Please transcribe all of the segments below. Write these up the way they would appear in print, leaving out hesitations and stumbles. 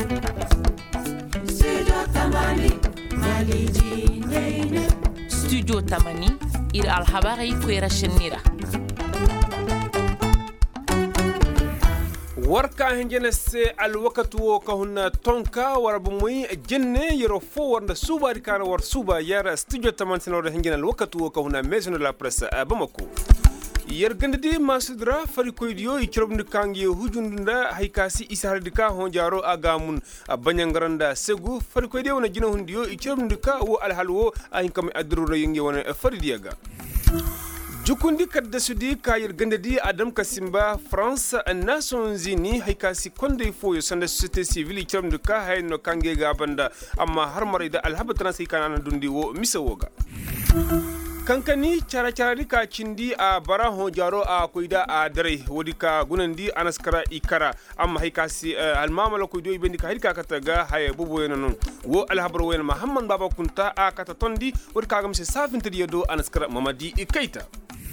Studio Tamani ir alhabari kwera shenira. warka henjene se alwakatu wo kahuna tonka warabu muy jenne yero fo warnda suba dikana war suba yara studio Tamani sinore henjene alwakatu wo kahuna maison de la presse Bamako. Yergandidi masudra fari koydiyo ikrobndi kangi hujunda haykasi isahardika honjaro agamun banyangaranda segu fari koydiyo na jina hundiyo ikrobndi ka wo alhalwo ahinkam adruro yengi wona fari diaga jukundi kadda sudi ka yergandidi adam kasimba France Nations Unies haykasi konde foyo sanda société civile ikrobndi ka hayno kange ga banda amma har marida alhabatana sai kana dundi wo misawoga kankani cara-cara ka cindi a bara hojaro a koida a dare wadi ka gunandi anaskara ikara amma haikasi almamala koido ibendi ka hirka kataga haye bubu yana wo alhabar wayna Muhammad Baba Kunta a kata tondi wadi ka gamse safin tadiyo anaskara Mamadi Ikaita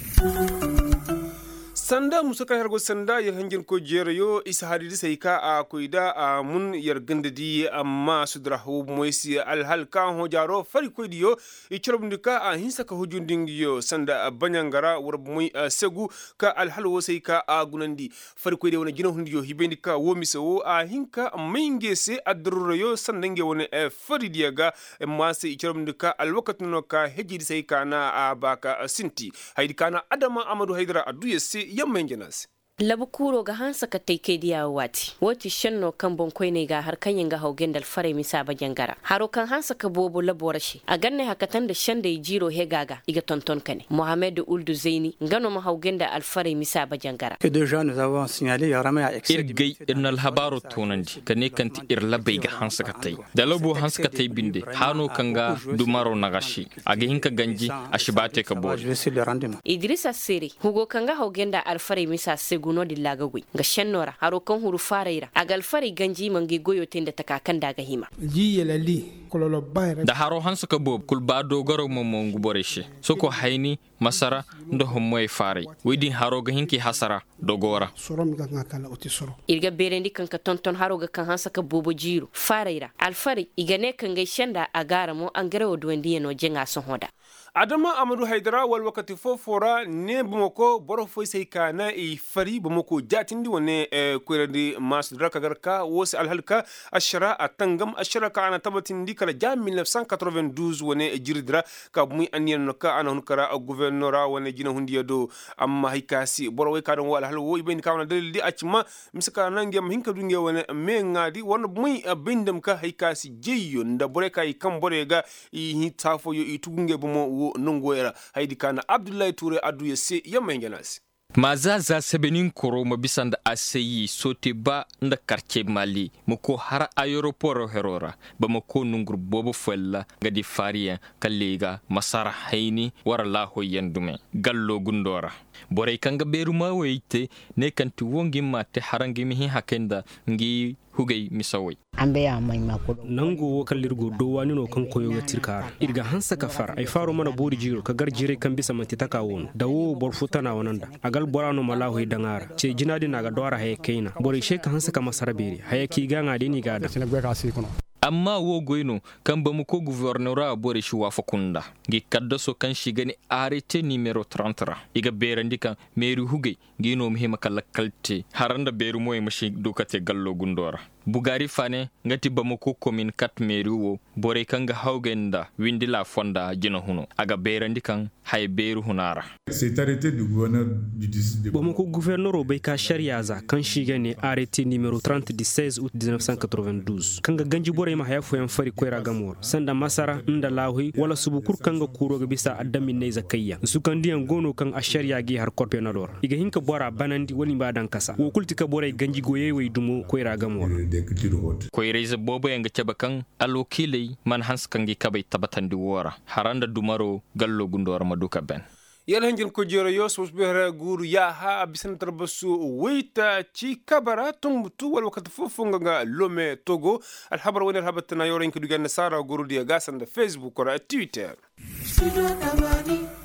sanda musaka hargo sanda yar hanjin ko jerayo isa hadidi sai ka a koida a mun yar gandadi amma sudrahu moisi alhalka hojaro fari koidiyo ikrobndika a hinsa ka hujundingiyo sanda banyangara warb muy segu ka alhalwo sai ka a gunandi fari koidiyo wona gina hundiyo hibendika wo misawo a hinka maingese adruroyo sandange wona fari diaga ma sai ikrobndika alwakatno ka hejidi sai kana a baka sinti haidi kana adama amadu haidara aduye se yamma ingenas labu kuro ga hansa ka taike diya wati wati shanno kan bonkoi ne ga har kan yanga haugen dal fare misa ba jangara haro kan hansa ka bobo labora shi a ganne hakatan da shan da jiro he gaga iga tonton kane Mohamed Uldu Zaini ngano ma haugen da al fare misa ba jangara que déjà nous avons signalé yarama ya irgay irnal habaru tonandi kane kanti irlabai ga hansa ka tai da labo hansa ka tai binde hano kanga dumaro nagashi aga hinka ganji ashibate ka bo Idrissa Siri hugo kanga haugen da al fare misa segu no dillaga gui ga shennora haro kan huru faraira agal fari ganji mangi goyo tenda takakan daga hima ji yelali kololo bayra da haro hansa ka bob kul ba dogaro momongu boreshe soko hayni masara ndo homoy fari widi haro ga hinki hasara dogora sorom ga ngakala oti soro irga berendi kan ka tonton haro ga kan hansa ka bobo jiro faraira alfari igane kan ga shenda agara mo angare odwendi no jenga son hoda adama amadu haidara wal wakati fofora ne bamako boro foi sai kana fari bamako jatindi wone kurandi mas draka garka wose alhalka ashara atangam ashara ka ana tabatindi kala jam 1992 wone jiridra ka muy aniyan no ka ana hunkara gouvernora wone jina hundiya do amma hikasi boro way kadon wal hal wo ibeni ka wana dalili acima misaka nangem hinka dungiya wone me ngadi wona muy bindam ka hikasi jeyo nda bore kay kam bore ga hi tafo yo itugunge bomo nongoera haidi kana Abdullahi Toure aduye se yamma ngenasi mazaza sebenin koro mabisanda aseyi sote ba nda quartier Mali moko hara aeroporo herora ba moko nungur bobo fella ngadi fariya kallega masara hayni wara la hoyendume gallo gundora boray kanga beru ma weyte ne kanti wongi mate harangi mi hakenda ngi hugay misawai ambe ya mai makolo nango wokalirgo do wani no kan koyo gatirkar irga hansa kafar ay faro mana bori jiro ka garjire kan bisa manti takawon dawo bor futana wonanda agal borano malahu dangara ce jinadi naga dora hay kaina bori sheka hansa ka masaraberi hayaki ganga deni gada amma wo goyno kan bamu ko gouverneur bore shi wafa kunda gi kadda so kan shigani arrêté numéro 33 iga berandi kan meru hugay gino muhima kala kalte haranda beru moy mashi dokate gallo gundora bugari fane ngati bamako commune 4 meru wo bore kanga hawgenda windila fonda jina huno aga berandi kan hay beru hunara c'est arrêté du gouverneur du 10 bamako gouverneur be ka sharia za kan shigani arrêté numéro 30 du 16 août 1992 kanga ganji bore ma haya foyan fari koyra gamor sanda masara nda lawi wala subukur kanga kuro ga bisa adami ne zakayya sukandi an gono kan ashariya gi har korpenador iga hinka bora banandi woni badan kasa wo kultika bore ganji goyewe dumo koyra gamor koyreze bobo yanga cabakan alokilei man hanskangi kabay tabatandi wora haranda dumaro gallo gundor maduka ben yal hanjin ko jero yo sos behra guru ya ha bisan tarbasu weita ci kabara tumbutu wal wakati fofu nga lome Togo al habar woni habatna yoren ko dugan sara guru dia gasan da Facebook or Twitter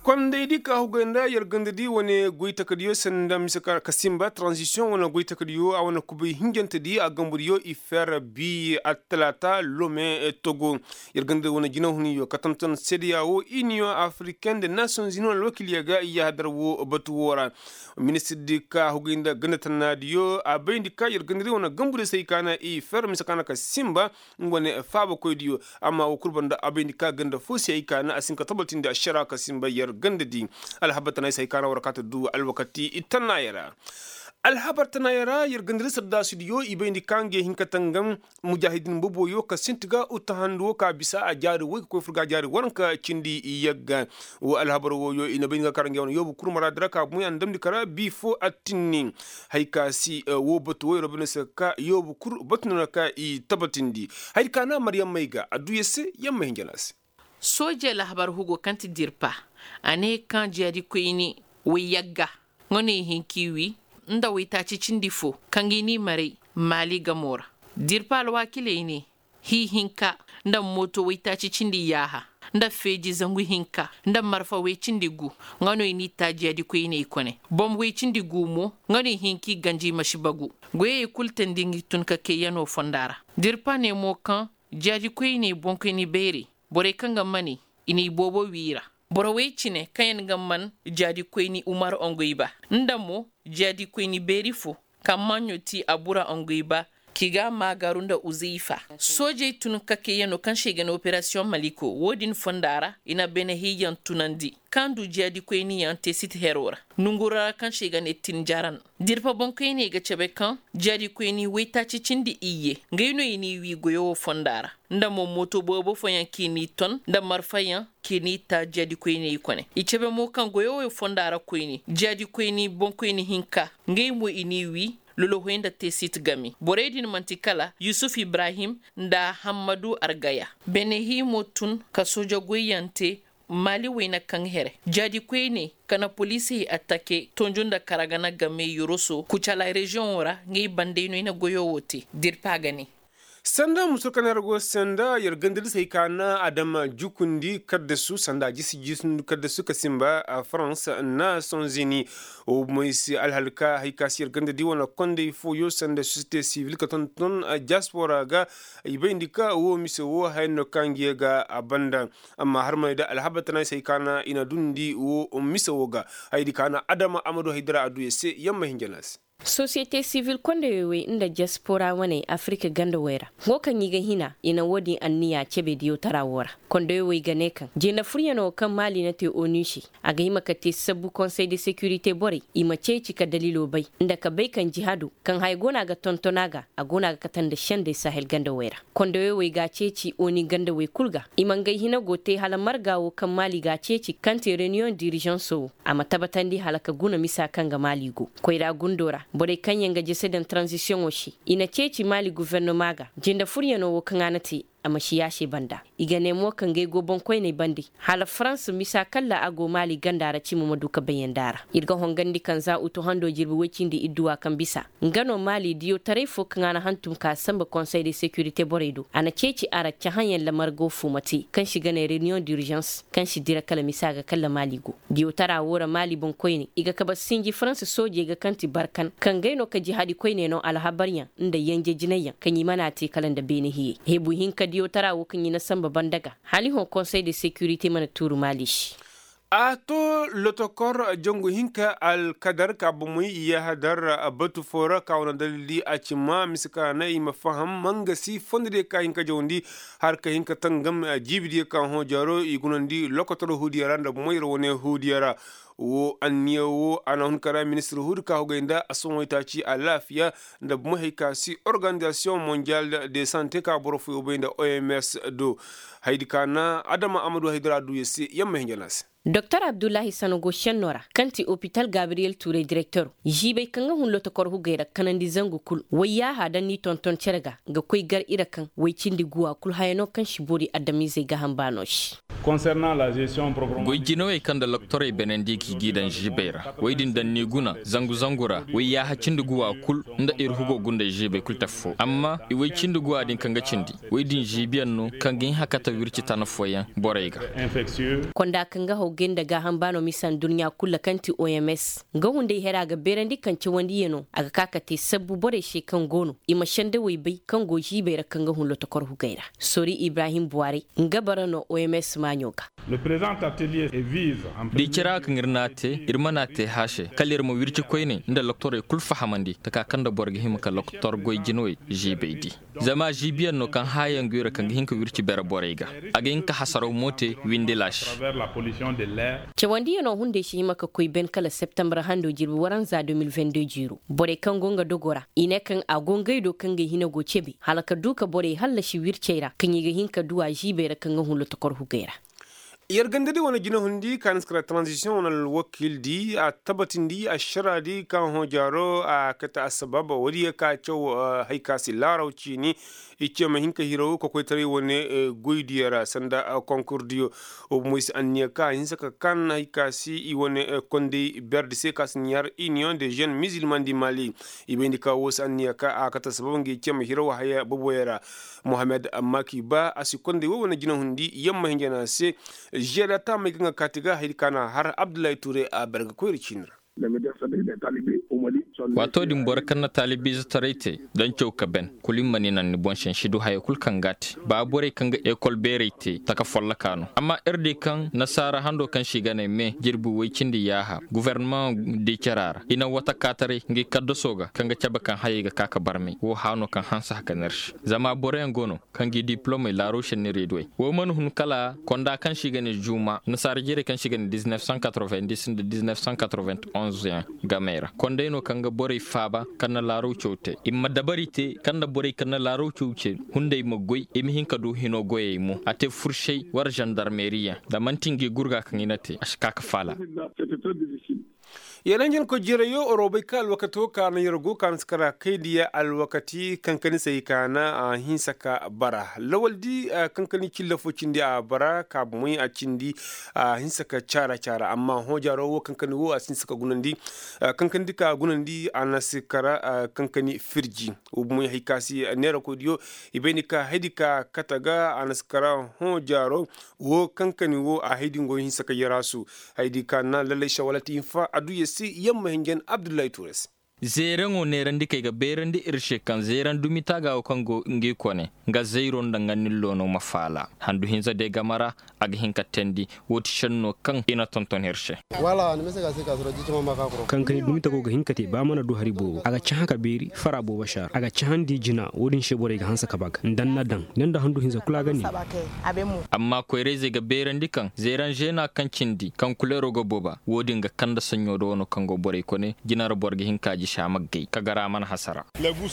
Kwanda idi ka huganda yargandadi wani goita kadiyo sanda misaka kasimba transition wana goita kadiyo awana kubi hinjanta di a gamburiyo ifer bi atlata lome Togo yarganda wana jina huniyo katamtan sediyawo Union Africaine des Nations Unies wakiliyaga iya hadarwo batu wora ministre di ka huganda ganatana diyo abayndi ka yargandadi wana gamburi sai kana ifer misaka kasimba ngwane faba koydiyo amma wukurbanda abayndi ka ganda fosi ay kana asinka tabatin da ashara kasimba gandadi alhabatana sai kana warakata du alwakati itanna yara alhabartana yara yargandri sadda studio ibendi kange hinkatangam mujahidin boboyo ka sintiga utahando ka bisa a jari wai ko furga jari waranka cindi yagga wa alhabar woyo ina benga karange won yobu kurmara draka mu andam dikara bifo atinni haykasi wo boto wo robina saka yobu kur botna ka i tabatindi haykana maryam maiga adu yesse yamma hinjalas soje la habar hugo kanti dirpa ane kan jari kwini wiyagga ngone hinkiwi nda wita cicindi fo kangini mare mali gamora dirpa alwakile ni hi hinka nda moto wita cicindi yaha nda feji zangu hinka nda marfa wecindi gu ngano ini tajadi kwini ikone bom wecindi gu mo ngani hinki ganji mashibagu gwe kulten dingi tunka ke yano fondara dirpa ne mo kan jadi kwini bonkini beri bore kanga mani ini bobo wira boro wecine kayen gamman jadi kweni umar ongoiba ndamo jadi kweni berifo kamanyo ti abura ongoiba kiga magarunda uzifa soje tun kake yano kan shege na operation maliko wodin fondara ina bene hiyan tunandi kandu jadi kweni yan tesit herora nungura kan shege ne tinjaran dirpa bon kweni ga chebe kan jadi kweni weta cicindi iye ngayno ini wi goyo fondara ndamo moto bobo foyan kini ton nda marfayan kini ta jadi kweni ikone ichebe mo kan goyo fondara kweni jadi kweni bon kweni hinka ngaymo ini wi lolo hoenda tesit gami boredin mantikala Yusuf Ibrahim nda Hamadu Argaya benehi motun kasoja goyante mali wena kanghere jadi kwene kana polisi atake tonjunda karagana game yoroso kuchala region ora ngi bandeno ina goyowote dirpagani sanda musulkanar go sanda yargandil sai kana adama jukundi kaddasu sanda jisun kaddasu kasimba a France na sonzini o moisi alhalka haikasi yargandidi wana konde foyo sanda société civile katonton diaspora ga ibendika wo mise wo hayno kangiye ga abanda amma har mai da alhabatana sai kana ina dundi wo mise woga haidi kana adama amadu haidara adu yese yamma hinjanas société civile konde wewe inda diaspora wane Afrika ganda wera ngokan yiga hina ina wodi anniya cebe diyo tarawora konde wewe gane kan jena furiyano kan mali na te onushi aga hima ka te sabu conseil de sécurité bori ima ceci ka dalilo bai inda ka bai kan jihadu kan hay gona ga tontonaga a gona ga katan da shande sahel ganda wera konde wewe ga ceci oni ganda we kulga ima ngai hina gote hala margawo kan mali ga ceci kan te réunion dirigeance ama tabatandi halaka guna misa kan ga mali go koira gundora bore kanyen ga jese transition oshi ina ceci mali gouvernement ga jinda furyano wo kanganati amashi yashe banda igane mo kan ge gobon koy ne bandi hala France misa kala ago mali gandara cimu maduka bayandara irga hongandi kan za uto hando jirbi wecindi idduwa kan bisa ngano mali diyo tarefo kangana hantum ka samba conseil de sécurité boredo ana ceci ara cahanyen lamar go fumati kan shiga ne réunion d'urgence kan shi dira kala misa ga kala mali go diyo tara wora mali bon koy ne iga kaba sinji France soje ga kanti barkan kan gaino ka jihadi koy ne no alhabarnya inda yanje jinayya kan yi mana te kalan da bene hiye hebu hinka diyo tara wukin yi na samba bandaga hali hon conseil de sécurité mana turu malish ato lotokor jongo hinka al kadar ka bumui ya hadar batu fora ka wana dalili a cima misika na ima faham mangasi fondire ka hinka jondi har ka hinka tangam jibidi ka ho jaro igunandi lokotor hudiyara nda moyro wone hudiyara wo anniya wo ana hunkara ministre hurka hogainda asongo itachi a lafiya da muhaika si organisation mondiale de santé ka borofu obenda OMS do haidikana adama amadu haidara du yesi yamma hinjanas Dr. Abdullahi Sanogo Shenora, kanti Hopital Gabriel Touré directeur, jibe kanga hun loto korhu gaira kanandi zangu kul, waya hada ni tonton cherga, ga koi gar irakan, way chindi guwa kul hayano kan shibori adamize ga hambanosh. Concernant la gestion programmatique. Goijino e kanda loktore benendi ki gidan jibeira waidin dan ne guna zangu zangura wai ya hacin da guwa kul inda hugo gunda jibe kul tafo amma iwai cin da guwa din kanga cindi waidin jibiyan no kangin haka ta wirci ta na foyan boraiga konda kanga hogen daga hambano misan duniya kula kanti OMS ga hunde hera ga berandi kanci wandi yeno aga kakate sabbu bore she kan gono ima shande wai bai kan goji bai ra kanga hunlo to kor hugaira sori Ibrahim Buhari ngabara no OMS manyoka le présent atelier est vise di kira kan irnate irmanate hashe kalir mo wirci koyne inda docteur kul fahamandi taka kanda borge himka docteur goy jinoi jibeidi zama jibiyan no kan hayan gura kan hinka wirci bera borega aga inka hasaro mote windelash ce wandi yano hunde shi maka koy ben kala september hando jirbi waran za 2022 jiru bore kan gonga dogora ine kan agongay do kan ga hina gochebe halaka duka bore halla shi wirceira kan yiga hinka duwa jibera kan hunlo to kor hugaira yargandade wani gina hundi kan skra transition wani wakil di a tabbatin di a shara di kan hojaro a kata asababa wadi ya ka cew haikasi larauci ni ice mai hinka hiro ko koy tare wani goidiyara sanda konkurdiyo o muis anniya ka hinsa ka kan haikasi i wani konde berde se kasniyar union des jeunes musulmans du Mali ibendi ka wos anniya ka a kata sababan ge ce mai hiro haya boboyara Mohamed Maki ba asi konde wani gina hundi yamma hingena se jera ta mai ganga katiga haikana har Abdullahi Touré a berga koyar cinra wato din borkan na talibi zatarete dan chauka ben kulin mani nan ni bon shan shidu hay kul kan gati ba bore kan ga école berete taka folla kanu amma erde kan nasara hando kan shiga ne me jirbu wai cindi yaha gouvernement de charara ina wata katare ngi kaddo soga kan ga caba kan hayiga kaka barme wo hano kan hansa haka nersh zama bore ngono kan gi diplôme la roche ne redwe wo man hun kala konda kan shiga ne juma nasara jere kan shiga ne 1990 de 1991 gamera konda ino kan ga bore faba kana laro chote imma dabarite kana bore kana laro chote hunde magoi imi hinka do hino goye mu ate furshey war gendarmerie da mantingi gurga kan inate ashka fala yaranjin ko jira yo orobe kal wakato kana yorgo kan skara kaidiya al wakati kankani sai kana a hinsaka bara lawaldi kankani killa focindi a bara ka muy a cindi a hinsaka cara amma hojaro wo kankani wo a hinsaka gunandi kankani ka gunandi anasikara kankani firji muy hikasi nera ko dio ibeni ka hedika kataga anasikara hojaro wo kankani wo a hedingo hinsaka yarasu hedika na lalle shawalati infa adu si yamma hingen Abdullahi Touré zerengo nerandi kay ga berandi irshe kan zeran dumita ga kongo ngi kone nga zeiron da nganillo no mafala handu hinza de gamara ag hinka tendi woti shanno kan ina tonton hirshe wala ne mesega sika sura jichama makakro kan kan dumita go ga hinkate ba mana do haribo aga chahaka beri fara bo bashar aga chahandi jina wodin shebore ga hansa kabak dan nadan nan da handu hinza kula gani amma ko reze ga berandi kan zeran jena kan cindi kan kulero go boba wodin ga kanda sanyo do no kango bore kone jinar borge hinkaji shamaggai kagara man hasara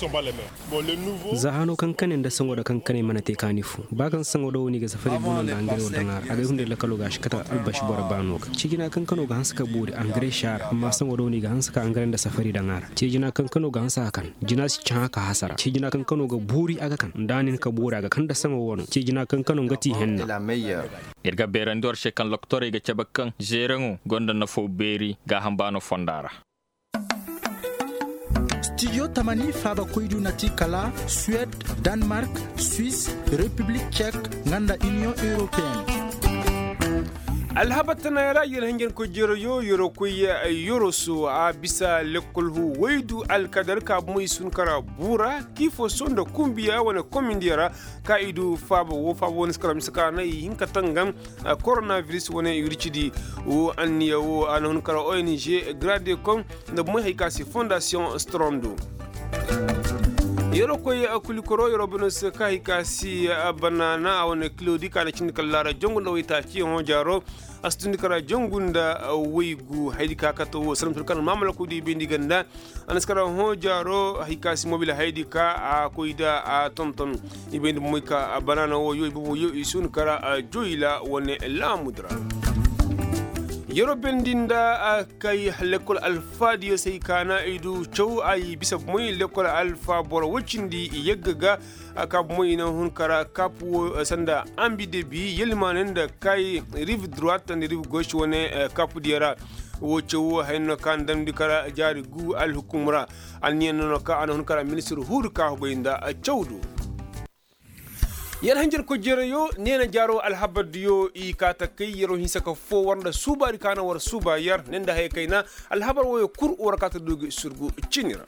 zahano kankanen da sango da kankane mana te kanifu bakan sango do ni ga safari bunon da angare wadanga aga hunde la kalo gashi kata albashi bora bano cigina kankano ga hanska buri angare shar amma sango do ni ga hanska angare da safari da ngara cigina kankano ga hansa kan jina si cha ka hasara cigina kankano ga buri aga kan danin ka bura ga kan da sango wono cigina kankano ngati henna irga berandor shekan loktore ga cabakan jerango gonda na fo beri ga hambano fondara Studio Tamani Faba Koidu Nati Kala, Suède, Danemark, Suisse, République tchèque, Nganda Union Européenne. alhabatana yara yelhangen ko jero yo yoro ko yoro so a bisa lekolhu waidu alkadar ka muy sun kara bura kifo sonda kumbiya wana komindiyara kaidu fabo wo fabo woni skara misaka na hinka tangam coronavirus wona yuricidi o anniya wo anon kara ONG grade com da muy haykasi fondation Strondo yoro koy akulikoro yoro bonus kai kasi banana awon klodi kana cin kallara jongunda wita ci on jaro astundi kara jongunda weygu haydi kaka to salam turkan mamala ko di bendi ganda anaskara ho jaro hikasi mobile haydi ka koida tonton ibendi moyka banana wo yo ibu yo isun kara joyila woni la mudra yaro bendinda kai lekol alfa diyo sai kana idu chow ay bisa moy lekol alfa bor wucindi yaggaga aka moy na hun kara kapu sanda ambi de bi yelmanen da kai rive droite and rive gauche wone kapu diara wocho hayno kan damdi kara jari gu al hukumra anien no ka an hun kara ministre hur ka boyinda chawdu yan hanjar ko jerayo nena jaro alhabadiyo i kata kai yero hisaka fo wanda subari kana war suba yar nenda hay kaina alhabar woyo kur warakata dogi surgu cinira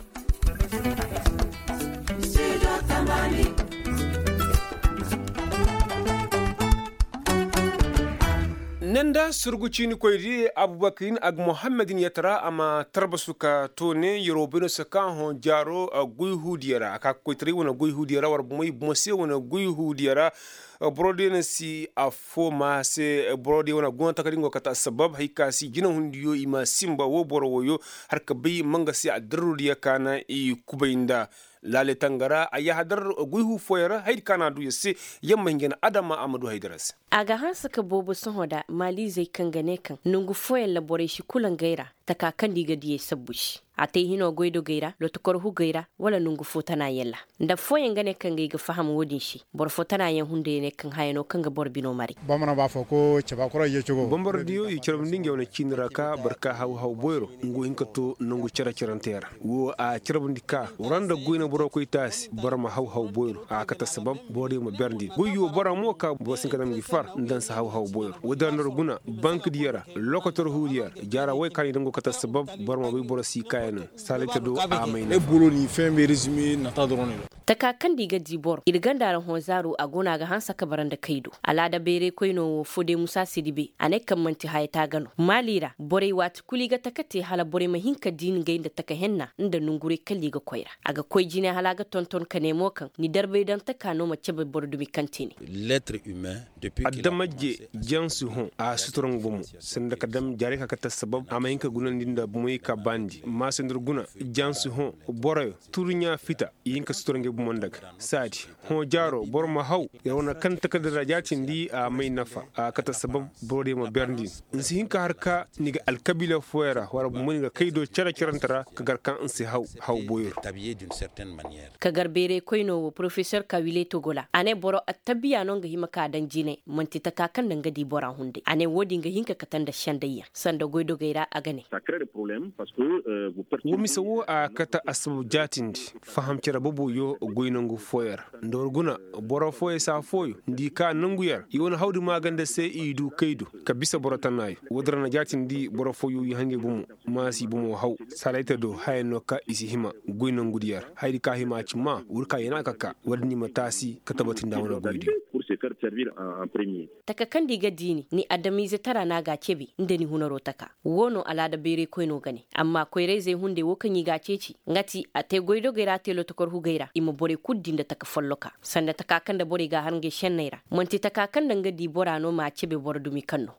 nenda surgu cini koyri abubakrin ag muhammadin yatara ama tarbasuka tone yorobino saka hon jaro guy hudiyara aka koytri wona guy hudiyara war moy mose wona guy hudiyara brode na si afo ma se brode wona gonta kadingo kata sabab hayka si jina hundiyo ima simba wo boro woyo har ka bay manga si adaruriya kana i kubainda lale tangara aya hadar guihu foyara haid kana du yesse yamma ngena adama amadu haidaras aga hansa ka bobo sun hoda mali zai kan gane kan nungu foyar labore shi kulan gaira ta kakan diga diye sabbushi a ta hino goido gaira lotukor hu gaira wala nungu fotana yalla da foyen gane kan ga faham wodin shi bor fotana yan hunde ne kan hayano kan ga bor bino mari bamana ba foko chaba kora ye chugo bombar diyo yi charbin dinge wona cinra ka barka haw boyro ngu hinka to nungu chara charantera wo a charbin dika uranda goina boro koy tas barma haw boyro a kata sabab bode mo berndi goyo baramo ka bo sin kadam gi far ndan sa haw boyro wadandor guna bank diyara lokotor hudiyar jara way kan dango kata sabab barma way boro si kayano salita do amaina e bolo ni fembe resumi na ta drone taka kan diga dibor irganda ran honzaro a gona ga hansa kabaran da kaido alada bere koino fode musa sidibe ane kan manti hayta gano malira bore wat kuliga takate hala bore mahinka din ga inda taka henna inda nungure kalli ga koira aga koy jine halaga tonton kane mokan ni darbe dan taka no mace be bordumi kantini l'être humain depuis qu'il adamaje jansu hon a suturang bomu sanda kadam jare ka kata sabab amahinka gunan dinda moy ka bandi ma sendur guna jansu hon bore turunya fita yinka suturange bumondaga sadi hon jaro borma haw yawna kan takadara jatin di a mai nafa a kata sabab bode ma berndi nsi hinka harka niga alkabila fuera wara bumuni ga kaido cara carantara kagar kan nsi haw boyor tabié d'une certaine manière kagar bere koino professeur Kawile Togola ane boro attabiya non ga himaka dan jine manti takakan dan gadi bora hunde ane wodi ga hinka katanda shandayya sanda goido gaira agane ça crée des problèmes parce que vous wo misawo a kata asbu jatindi faham cara bobo yo goynangu foyer ndor guna boro foye sa foyo ndi ka nanguyar yona hawdi maganda se idu kaido ka bisa boro tanayo wodrana jatindi boro foyo yi hange bumu masi bumu haw salaita do hayno ka isi hima goynangu diyar haydi ka hima cima wurka yana kaka wadni matasi ka tabatin da wona goydi pour se faire servir en premier taka kan diga dini ni adamize tara na ga kebe inda ni hunaro taka wono alada bere koino gane amma koire zai hunde wo kan yi gaceci ngati ate goido gaira telo to korhu gaira imo bore kuddinda taka folloka sanda taka kan da bore ga hange shen naira monti taka kan da ngadi bora no ma cebe bordumi kanno